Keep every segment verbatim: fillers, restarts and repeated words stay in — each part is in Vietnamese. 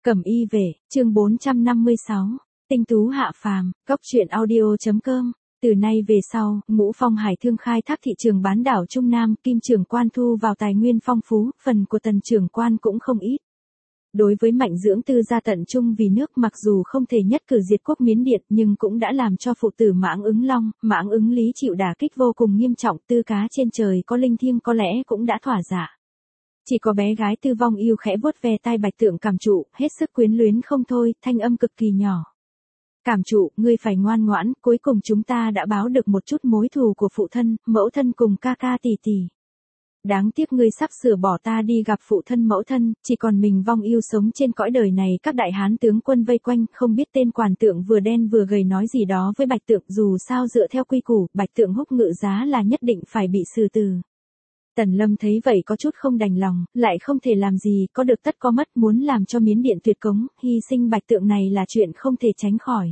Cẩm y về, chương bốn trăm năm mươi sáu, tinh tú hạ phàm, góc truyện audio.com. Từ nay về sau, Ngũ Phong Hải Thương khai thác thị trường bán đảo Trung Nam, Kim trưởng quan thu vào tài nguyên phong phú, phần của Tần trưởng quan cũng không ít. Đối với Mạnh Dưỡng Tư ra tận trung vì nước, mặc dù không thể nhất cử diệt quốc Miến Điện, nhưng cũng đã làm cho phụ tử Mãng Ứng Long, Mãng Ứng Lý chịu đả kích vô cùng nghiêm trọng. Tư cá trên trời có linh thiêng có lẽ cũng đã thỏa dạ. Chỉ có bé gái Tư Vong Yêu khẽ vuốt ve tai Bạch Tượng Cảm Trụ, hết sức quyến luyến không thôi, thanh âm cực kỳ nhỏ. Cảm Trụ, ngươi phải ngoan ngoãn, cuối cùng chúng ta đã báo được một chút mối thù của phụ thân, mẫu thân cùng ca ca tỷ tỷ. Đáng tiếc ngươi sắp sửa bỏ ta đi gặp phụ thân mẫu thân, chỉ còn mình Vong Yêu sống trên cõi đời này. Các đại hán tướng quân vây quanh, không biết tên quản tượng vừa đen vừa gầy nói gì đó với Bạch Tượng, dù sao dựa theo quy củ, Bạch Tượng húc ngự giá là nhất định phải bị xử tử. Tần Lâm thấy vậy có chút không đành lòng, lại không thể làm gì, có được tất có mất, muốn làm cho Miến Điện tuyệt cống, hy sinh Bạch Tượng này là chuyện không thể tránh khỏi.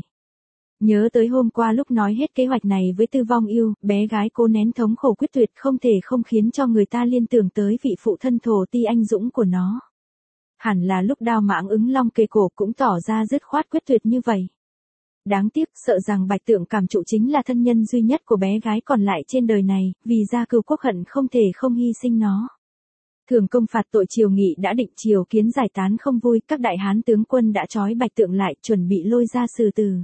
Nhớ tới hôm qua lúc nói hết kế hoạch này với Tư Vong Yêu, bé gái cố nén thống khổ quyết tuyệt, không thể không khiến cho người ta liên tưởng tới vị phụ thân thổ ti anh dũng của nó. Hẳn là lúc Đao Mãng Ứng Long kề cổ cũng tỏ ra dứt khoát quyết tuyệt như vậy. Đáng tiếc, sợ rằng Bạch Tượng Cảm Trụ chính là thân nhân duy nhất của bé gái còn lại trên đời này, vì gia cừu quốc hận không thể không hy sinh nó. Thường công phạt tội triều nghị đã định, triều kiến giải tán không vui, các đại hán tướng quân đã trói Bạch Tượng lại, chuẩn bị lôi ra xử tử.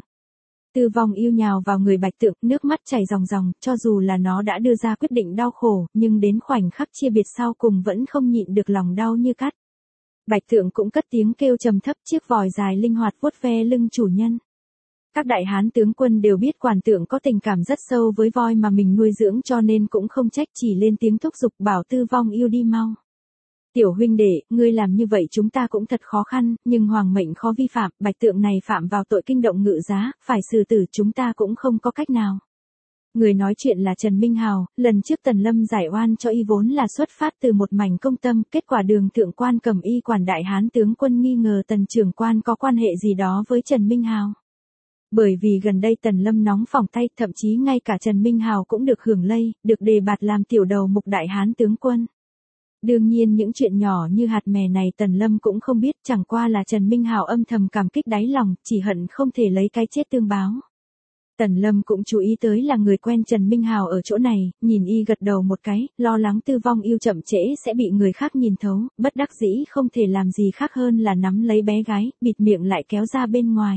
Tư Vong Yêu nhào vào người Bạch Tượng, nước mắt chảy ròng ròng, cho dù là nó đã đưa ra quyết định đau khổ, nhưng đến khoảnh khắc chia biệt sau cùng vẫn không nhịn được lòng đau như cắt. Bạch Tượng cũng cất tiếng kêu trầm thấp, chiếc vòi dài linh hoạt vuốt ve lưng chủ nhân. Các đại hán tướng quân đều biết quản tượng có tình cảm rất sâu với voi mà mình nuôi dưỡng, cho nên cũng không trách, chỉ lên tiếng thúc giục bảo Tư Vong Yêu đi mau. Tiểu huynh đệ, ngươi làm như vậy chúng ta cũng thật khó khăn, nhưng hoàng mệnh khó vi phạm, Bạch Tượng này phạm vào tội kinh động ngự giá, phải xử tử, chúng ta cũng không có cách nào. Người nói chuyện là Trần Minh Hào, lần trước Tần Lâm giải oan cho y vốn là xuất phát từ một mảnh công tâm, kết quả Đường thượng quan Cẩm y quản đại hán tướng quân nghi ngờ Tần trưởng quan có quan hệ gì đó với Trần Minh Hào. Bởi vì gần đây Tần Lâm nóng phòng tay, thậm chí ngay cả Trần Minh Hào cũng được hưởng lây, được đề bạt làm tiểu đầu mục đại hán tướng quân. Đương nhiên những chuyện nhỏ như hạt mè này Tần Lâm cũng không biết, chẳng qua là Trần Minh Hào âm thầm cảm kích đáy lòng, chỉ hận không thể lấy cái chết tương báo. Tần Lâm cũng chú ý tới là người quen Trần Minh Hào ở chỗ này, nhìn y gật đầu một cái, lo lắng Tư Vong Yêu chậm trễ sẽ bị người khác nhìn thấu, bất đắc dĩ không thể làm gì khác hơn là nắm lấy bé gái, bịt miệng lại kéo ra bên ngoài.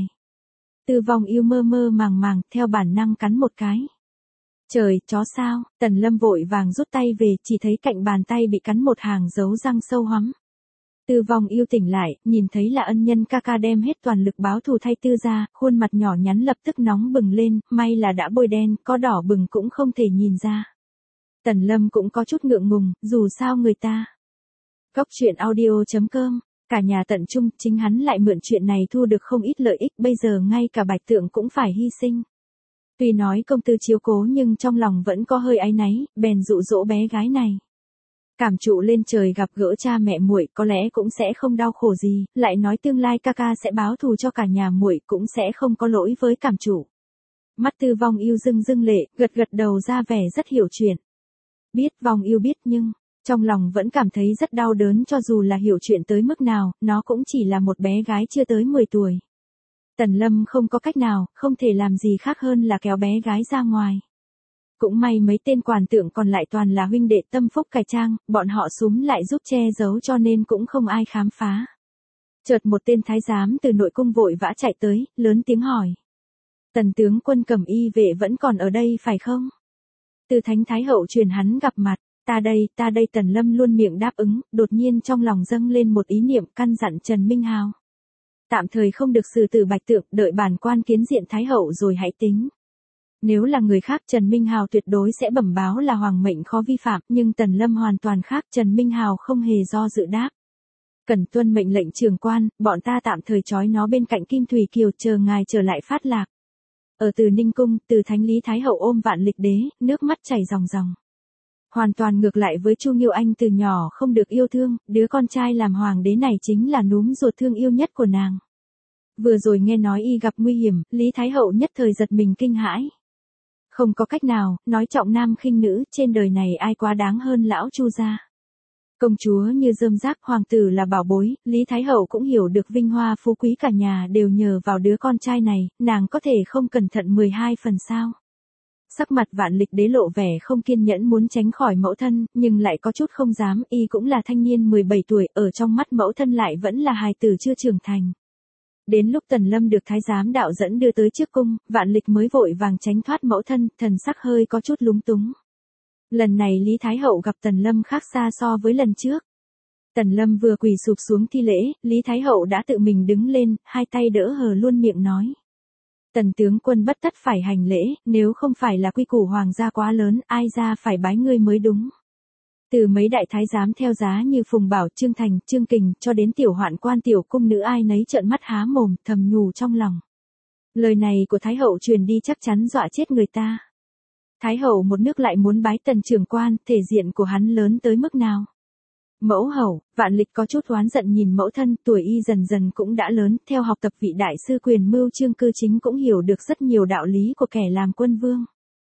Tư Vong Yêu mơ mơ màng màng, theo bản năng cắn một cái. Trời, chó sao, Tần Lâm vội vàng rút tay về, chỉ thấy cạnh bàn tay bị cắn một hàng dấu răng sâu hoắm. Tư Vong Yêu tỉnh lại, nhìn thấy là ân nhân ca ca đem hết toàn lực báo thù thay Tư ra, khuôn mặt nhỏ nhắn lập tức nóng bừng lên, may là đã bôi đen, có đỏ bừng cũng không thể nhìn ra. Tần Lâm cũng có chút ngượng ngùng, dù sao người ta. Góc truyện audio.com. Cả nhà tận trung, chính hắn lại mượn chuyện này thu được không ít lợi ích, bây giờ ngay cả Bạch Tượng cũng phải hy sinh. Tuy nói công tư chiếu cố nhưng trong lòng vẫn có hơi áy náy, bèn dụ dỗ bé gái này. Cảm Trụ lên trời gặp gỡ cha mẹ muội, có lẽ cũng sẽ không đau khổ gì, lại nói tương lai ca ca sẽ báo thù cho cả nhà muội, cũng sẽ không có lỗi với Cảm Trụ. Mắt Tư Vong Yêu rưng rưng lệ, gật gật đầu ra vẻ rất hiểu chuyện. Biết Vong Yêu biết nhưng trong lòng vẫn cảm thấy rất đau đớn, cho dù là hiểu chuyện tới mức nào, nó cũng chỉ là một bé gái chưa tới mười tuổi. Tần Lâm không có cách nào, không thể làm gì khác hơn là kéo bé gái ra ngoài. Cũng may mấy tên quản tượng còn lại toàn là huynh đệ tâm phúc cải trang, bọn họ súm lại giúp che giấu cho nên cũng không ai khám phá. Chợt một tên thái giám từ nội cung vội vã chạy tới, lớn tiếng hỏi. Tần tướng quân Cẩm y vệ vẫn còn ở đây phải không? Từ Thánh Thái Hậu truyền hắn gặp mặt. Ta đây, ta đây Tần Lâm luôn miệng đáp ứng, đột nhiên trong lòng dâng lên một ý niệm, căn dặn Trần Minh Hào. Tạm thời không được xử tử Bạch Tượng, đợi bản quan kiến diện Thái Hậu rồi hãy tính. Nếu là người khác Trần Minh Hào tuyệt đối sẽ bẩm báo là hoàng mệnh khó vi phạm, nhưng Tần Lâm hoàn toàn khác, Trần Minh Hào không hề do dự đáp. Cần tuân mệnh lệnh trưởng quan, bọn ta tạm thời trói nó bên cạnh Kim Thủy Kiều chờ ngài trở lại phát lạc. Ở Từ Ninh Cung, Từ Thánh Lý Thái Hậu ôm Vạn Lịch Đế, nước mắt chảy ròng ròng. Hoàn toàn ngược lại với Chu Nghiêu Anh, từ nhỏ không được yêu thương, đứa con trai làm hoàng đế này chính là núm ruột thương yêu nhất của nàng. Vừa rồi nghe nói y gặp nguy hiểm, Lý Thái Hậu nhất thời giật mình kinh hãi. Không có cách nào, nói trọng nam khinh nữ, trên đời này ai quá đáng hơn lão Chu gia. Công chúa như rơm rác, hoàng tử là bảo bối, Lý Thái Hậu cũng hiểu được vinh hoa phú quý cả nhà đều nhờ vào đứa con trai này, nàng có thể không cẩn thận mười hai phần sao. Sắc mặt Vạn Lịch Đế lộ vẻ không kiên nhẫn muốn tránh khỏi mẫu thân, nhưng lại có chút không dám, y cũng là thanh niên mười bảy tuổi, ở trong mắt mẫu thân lại vẫn là hài tử chưa trưởng thành. Đến lúc Tần Lâm được thái giám đạo dẫn đưa tới trước cung, Vạn Lịch mới vội vàng tránh thoát mẫu thân, thần sắc hơi có chút lúng túng. Lần này Lý Thái Hậu gặp Tần Lâm khác xa so với lần trước. Tần Lâm vừa quỳ sụp xuống thi lễ, Lý Thái Hậu đã tự mình đứng lên, hai tay đỡ hờ luôn miệng nói. Tần tướng quân bất tất phải hành lễ, nếu không phải là quy củ hoàng gia quá lớn, ai ra phải bái ngươi mới đúng. Từ mấy đại thái giám theo giá như Phùng Bảo, Trương Thành, Trương Kình, cho đến tiểu hoạn quan tiểu cung nữ ai nấy trợn mắt há mồm, thầm nhủ trong lòng. Lời này của Thái Hậu truyền đi chắc chắn dọa chết người ta. Thái Hậu một nước lại muốn bái Tần trưởng quan, thể diện của hắn lớn tới mức nào? Mẫu hậu, Vạn Lịch có chút oán giận nhìn mẫu thân, tuổi y dần dần cũng đã lớn, theo học tập vị đại sư quyền mưu Trương Cư Chính cũng hiểu được rất nhiều đạo lý của kẻ làm quân vương.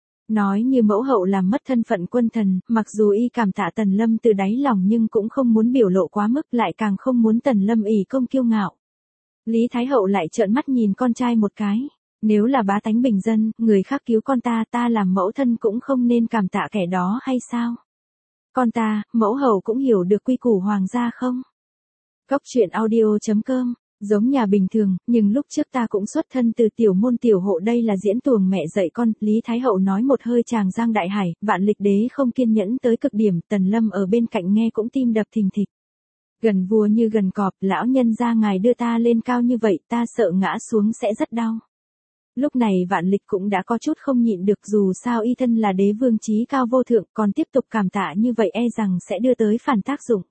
Nói như mẫu hậu làm mất thân phận quân thần, mặc dù y cảm tạ Tần Lâm từ đáy lòng nhưng cũng không muốn biểu lộ quá mức, lại càng không muốn Tần Lâm ỷ công kiêu ngạo. Lý Thái Hậu lại trợn mắt nhìn con trai một cái. Nếu là bá tánh bình dân, người khác cứu con ta, ta làm mẫu thân cũng không nên cảm tạ kẻ đó hay sao? Con ta, mẫu hậu cũng hiểu được quy củ hoàng gia không? Góc truyện audio chấm com, giống nhà bình thường, nhưng lúc trước ta cũng xuất thân từ tiểu môn tiểu hộ, đây là diễn tuồng mẹ dạy con, Lý Thái Hậu nói một hơi tràng giang đại hải, Vạn Lịch Đế không kiên nhẫn tới cực điểm, Tần Lâm ở bên cạnh nghe cũng tim đập thình thịch. Gần vua như gần cọp, lão nhân gia ngài đưa ta lên cao như vậy, ta sợ ngã xuống sẽ rất đau. Lúc này Vạn Lịch cũng đã có chút không nhịn được, dù sao y thân là đế vương chí cao vô thượng, còn tiếp tục cảm tạ như vậy e rằng sẽ đưa tới phản tác dụng.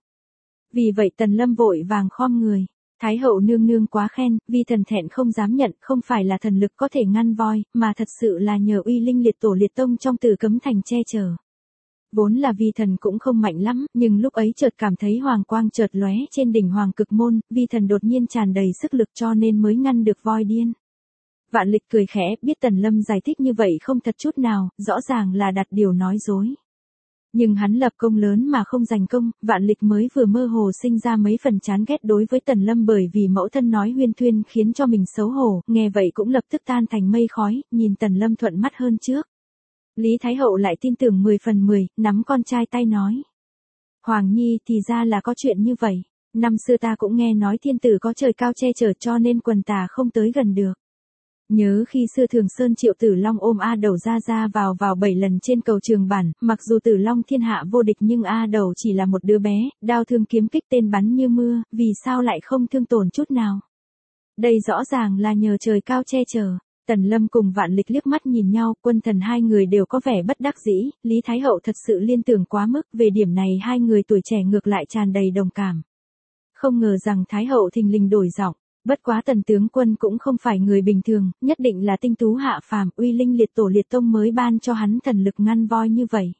Vì vậy Tần Lâm vội vàng khom người. Thái hậu nương nương quá khen, vi thần thẹn không dám nhận, không phải là thần lực có thể ngăn voi, mà thật sự là nhờ uy linh liệt tổ liệt tông trong Tử Cấm Thành che chở. Vốn là vi thần cũng không mạnh lắm, nhưng lúc ấy chợt cảm thấy hoàng quang chợt lóe trên đỉnh Hoàng Cực Môn, vi thần đột nhiên tràn đầy sức lực cho nên mới ngăn được voi điên. Vạn Lịch cười khẽ, biết Tần Lâm giải thích như vậy không thật chút nào, rõ ràng là đặt điều nói dối. Nhưng hắn lập công lớn mà không giành công, Vạn Lịch mới vừa mơ hồ sinh ra mấy phần chán ghét đối với Tần Lâm bởi vì mẫu thân nói huyên thuyên khiến cho mình xấu hổ, nghe vậy cũng lập tức tan thành mây khói, nhìn Tần Lâm thuận mắt hơn trước. Lý Thái Hậu lại tin tưởng mười phần mười, nắm con trai tay nói. Hoàng Nhi thì ra là có chuyện như vậy, năm xưa ta cũng nghe nói thiên tử có trời cao che chở cho nên quần tà không tới gần được. Nhớ khi xưa Thường Sơn Triệu Tử Long ôm A Đầu ra ra vào vào bảy lần trên cầu Trường Bản, mặc dù Tử Long thiên hạ vô địch nhưng A Đầu chỉ là một đứa bé, đao thương kiếm kích tên bắn như mưa, vì sao lại không thương tổn chút nào. Đây rõ ràng là nhờ trời cao che chở. Tần Lâm cùng Vạn Lịch liếc mắt nhìn nhau, quân thần hai người đều có vẻ bất đắc dĩ, Lý Thái Hậu thật sự liên tưởng quá mức, về điểm này hai người tuổi trẻ ngược lại tràn đầy đồng cảm. Không ngờ rằng Thái Hậu thình lình đổi giọng. Bất quá Tần tướng quân cũng không phải người bình thường, nhất định là tinh tú hạ phàm, uy linh liệt tổ liệt tông mới ban cho hắn thần lực ngăn voi như vậy.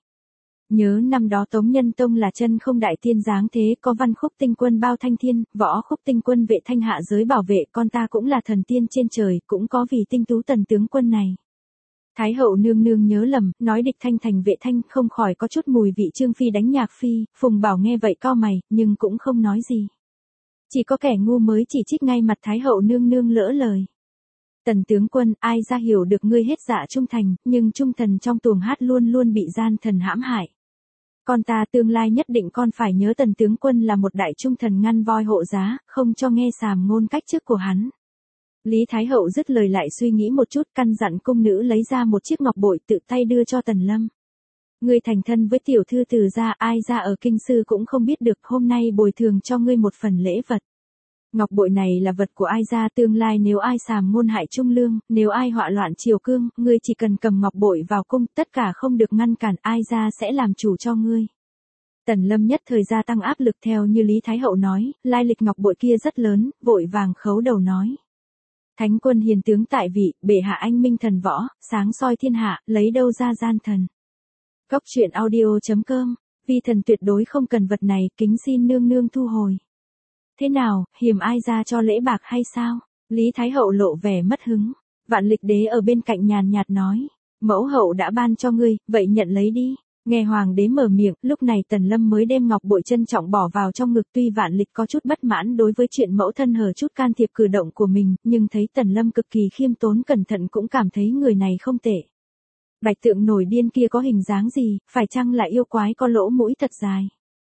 Nhớ năm đó Tống Nhân Tông là chân không đại tiên dáng thế, có văn khúc tinh quân bao thanh thiên, võ khúc tinh quân vệ thanh hạ giới bảo vệ, con ta cũng là thần tiên trên trời, cũng có vì tinh tú Tần tướng quân này. Thái hậu nương nương nhớ lầm, nói địch thanh thành vệ thanh, không khỏi có chút mùi vị Trương Phi đánh nhạc phi, Phùng Bảo nghe vậy cau mày, nhưng cũng không nói gì. Chỉ có kẻ ngu mới chỉ trích ngay mặt Thái hậu nương nương lỡ lời. Tần tướng quân, ai ra hiểu được ngươi hết dạ trung thành, nhưng trung thần trong tuồng hát luôn luôn bị gian thần hãm hại. Con ta tương lai nhất định con phải nhớ Tần tướng quân là một đại trung thần ngăn voi hộ giá, không cho nghe sàm ngôn cách chức của hắn. Lý Thái hậu dứt lời lại suy nghĩ một chút, căn dặn cung nữ lấy ra một chiếc ngọc bội tự tay đưa cho Tần Lâm. Ngươi thành thân với tiểu thư từ gia, ai ra ở kinh sư cũng không biết được, hôm nay bồi thường cho ngươi một phần lễ vật. Ngọc bội này là vật của ai ra, tương lai nếu ai sàm ngôn hại trung lương, nếu ai họa loạn triều cương, ngươi chỉ cần cầm ngọc bội vào cung, tất cả không được ngăn cản, ai ra sẽ làm chủ cho ngươi. Tần Lâm nhất thời gia tăng áp lực theo như Lý Thái hậu nói, lai lịch ngọc bội kia rất lớn, vội vàng khấu đầu nói. Thánh quân hiền tướng tại vị, bệ hạ anh minh thần võ, sáng soi thiên hạ, lấy đâu ra gian thần. Góc truyện audio chấm com, vi thần tuyệt đối không cần vật này, kính xin nương nương thu hồi. Thế nào, hiềm ai ra cho lễ bạc hay sao? Lý Thái hậu lộ vẻ mất hứng. Vạn Lịch đế ở bên cạnh nhàn nhạt nói, mẫu hậu đã ban cho ngươi, vậy nhận lấy đi. Nghe hoàng đế mở miệng, lúc này Tần Lâm mới đem ngọc bội trân trọng bỏ vào trong ngực, tuy Vạn Lịch có chút bất mãn đối với chuyện mẫu thân hở chút can thiệp cử động của mình, nhưng thấy Tần Lâm cực kỳ khiêm tốn cẩn thận cũng cảm thấy người này không tệ. Bạch tượng nổi điên kia có hình dáng gì, phải chăng là yêu quái có lỗ mũi thật dài?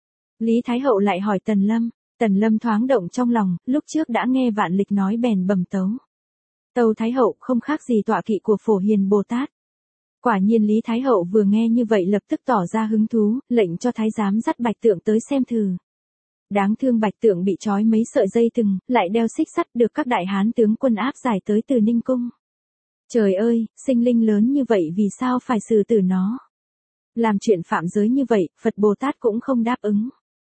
Lý Thái Hậu lại hỏi Tần Lâm. Tần Lâm thoáng động trong lòng, lúc trước đã nghe Vạn Lịch nói bèn bẩm tấu. Tâu Thái Hậu không khác gì tọa kỵ của Phổ Hiền Bồ Tát. Quả nhiên Lý Thái Hậu vừa nghe như vậy lập tức tỏ ra hứng thú, lệnh cho thái giám dắt Bạch Tượng tới xem thử. Đáng thương Bạch Tượng bị trói mấy sợi dây thừng, lại đeo xích sắt được các đại hán tướng quân áp giải tới Từ Ninh Cung. Trời ơi, sinh linh lớn như vậy vì sao phải xử tử nó? Làm chuyện phạm giới như vậy, Phật Bồ Tát cũng không đáp ứng.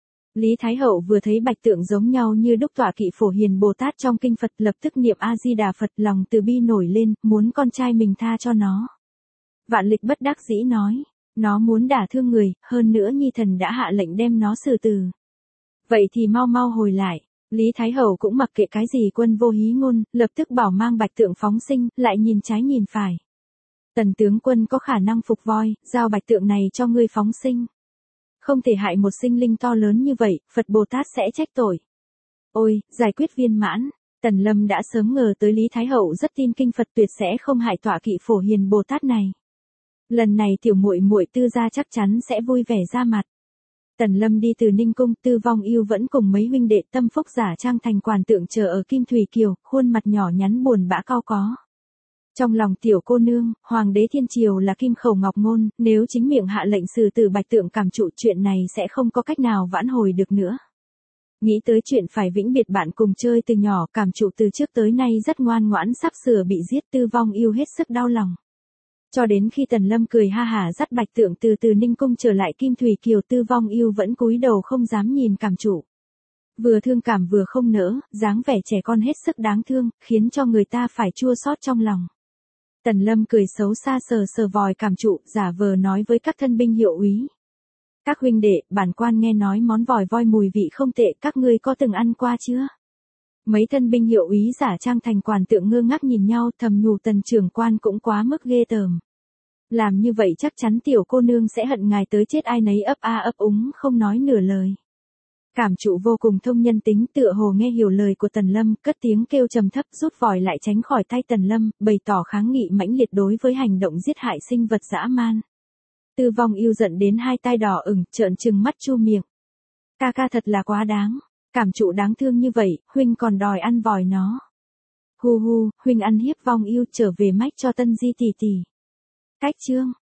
Lý Thái Hậu vừa thấy Bạch Tượng giống nhau như đúc tọa kỵ Phổ Hiền Bồ Tát trong kinh Phật, lập tức niệm A-di-đà Phật, lòng từ bi nổi lên, muốn con trai mình tha cho nó. Vạn Lịch bất đắc dĩ nói, nó muốn đả thương người, hơn nữa Nhi thần đã hạ lệnh đem nó xử tử. Vậy thì mau mau hồi lại. Lý Thái Hậu cũng mặc kệ cái gì quân vô hí ngôn, lập tức bảo mang Bạch Tượng phóng sinh, lại nhìn trái nhìn phải. Tần tướng quân có khả năng phục voi, giao Bạch Tượng này cho ngươi phóng sinh. Không thể hại một sinh linh to lớn như vậy, Phật Bồ Tát sẽ trách tội. Ôi, giải quyết viên mãn. Tần Lâm đã sớm ngờ tới Lý Thái Hậu rất tin kinh Phật tuyệt sẽ không hại tọa kỵ Phổ Hiền Bồ Tát này. Lần này tiểu muội muội Tư gia chắc chắn sẽ vui vẻ ra mặt. Tần Lâm đi từ Ninh Cung, Tư Vong Yêu vẫn cùng mấy huynh đệ tâm phúc giả trang thành quản tượng chờ ở Kim Thủy Kiều, khuôn mặt nhỏ nhắn buồn bã cau có. Trong lòng tiểu cô nương, Hoàng đế Thiên Triều là kim khẩu ngọc ngôn, nếu chính miệng hạ lệnh xử tử Bạch Tượng cảm trụ, chuyện này sẽ không có cách nào vãn hồi được nữa. Nghĩ tới chuyện phải vĩnh biệt bạn cùng chơi từ nhỏ, cảm trụ từ trước tới nay rất ngoan ngoãn, sắp sửa bị giết, Tư Vong Yêu hết sức đau lòng. Cho đến khi Tần Lâm cười ha hả dắt Bạch Tượng từ từ Ninh Cung trở lại Kim Thủy Kiều, Tư Vong Yêu vẫn cúi đầu không dám nhìn cảm trụ. Vừa thương cảm vừa không nỡ, dáng vẻ trẻ con hết sức đáng thương, khiến cho người ta phải chua xót trong lòng. Tần Lâm cười xấu xa sờ sờ vòi cảm trụ, giả vờ nói với các thân binh hiệu úy. Các huynh đệ, bản quan nghe nói món vòi voi mùi vị không tệ, các ngươi có từng ăn qua chưa? Mấy thân binh hiệu úy giả trang thành quản tượng ngơ ngác nhìn nhau, thầm nhủ Tần trưởng quan cũng quá mức ghê tởm. Làm như vậy chắc chắn tiểu cô nương sẽ hận ngài tới chết, ai nấy ấp a ấp úng không nói nửa lời. Cảm trụ vô cùng thông nhân tính, tựa hồ nghe hiểu lời của Tần Lâm, cất tiếng kêu trầm thấp, rút vòi lại tránh khỏi tay Tần Lâm, bày tỏ kháng nghị mãnh liệt đối với hành động giết hại sinh vật dã man. Tư Vong Yêu giận đến hai tai đỏ ửng, trợn trừng mắt chu miệng. Ca ca thật là quá đáng, cảm trụ đáng thương như vậy, huynh còn đòi ăn vòi nó. Hu hu, huynh ăn hiếp Vong Yêu, trở về mách cho Tân Di tỷ tỷ. Cách chương